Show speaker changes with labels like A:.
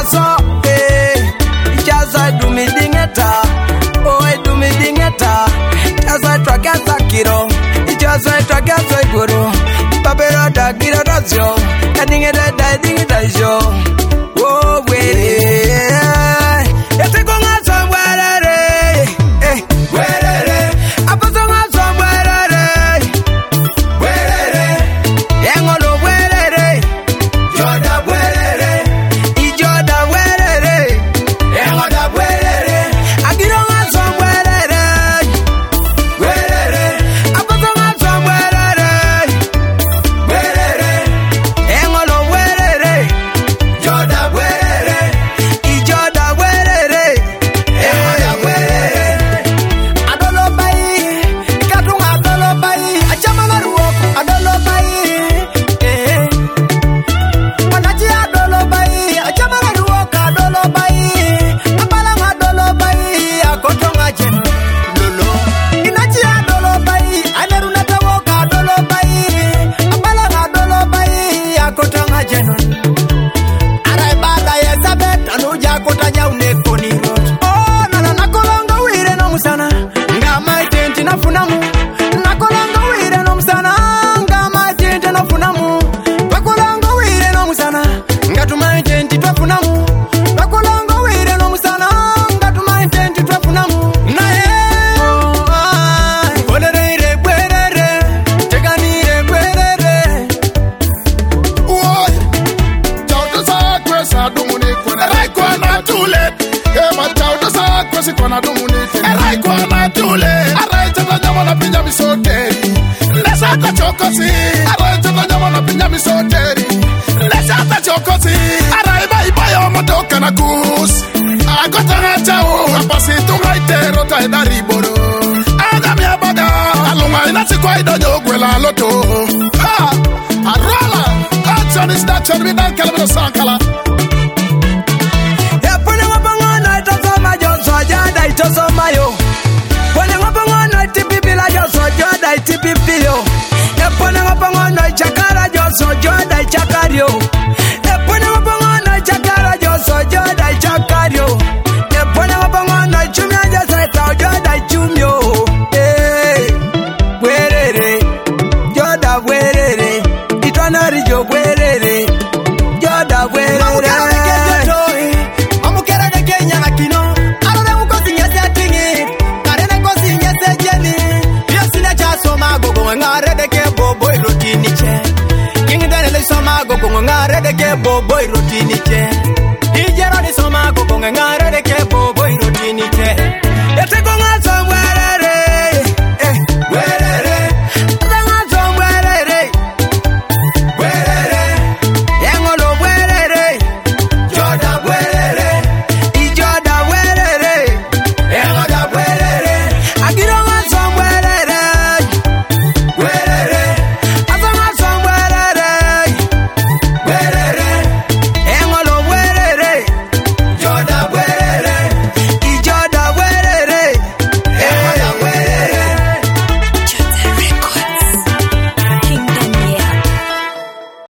A: so ichaza dumi dingeta oi dumi dingeta ichaza twagaza kiro ichaza twagaza igoro babero da kiro razio adingeta da dingeta jo oh we etekonga somwerere werere apasonga somwerere werere engolo werere joda werere ijoda werere engoda werere agironga somwerere werere apasonga somwerere werere engolo werere joda werere ijoda werere engoda werere adolo bai katunga adolo bai achamana ruok adolo bai Manaji adolo bai achamana ruok adolo bai apala adolo bai akotonga jen lolo inaji adolo bai aneruna tawok adolo bai apala adolo bai akotonga jen arai bada yesabet anuja kotanya unekoni road oh nana nakolonga wire no musana ngama tenti nafunamu nakolonga wire no musana ngama tenti nafunamu bakolonga wire no musana ngatuma tenti twafunamu bakolonga wire no musana ngatuma tenti twafunamu nae bolerere bwerere teganire bwerere
B: Oi, chauta sa kwesa dumuni kona rai kwana tule. Ema chauta sa kwesi kwana dumuni kona rai kwana tule. Arai chata nyama na pinya misoteri. Lesa ta chokosi. Arai chata nyama na pinya misoteri. Lesa ta chokosi. Arai bai bai o motoka na kus. Agota na chao. Apasi tunga itero ta edari boro. Aga mi abaga. Alunga inasi kwa idonyo gwela loto. Ha! Arola! Action is that should be done, Calvin Sankala.
A: Epone ngopangona itosoma joso jada itosoma yo. Pone ngopangona itipipila joso jada itipipio. Epone ngopangona ichakara joso jada ichakario. Epone ngopangona ichakara joso jada ichakario. Epone ngopangona ichumya joso jada ichumyo. Werere joda werere itwanari jo werere joda werere amukera de Kenya na kino arore mukosi nyase atingi karene kosi nyase jeni yesina cha soma gogo ngare de ke bobo rotini che kingi dane le soma gogo ngare de ke bobo rotini che dijero ni soma gogo ngare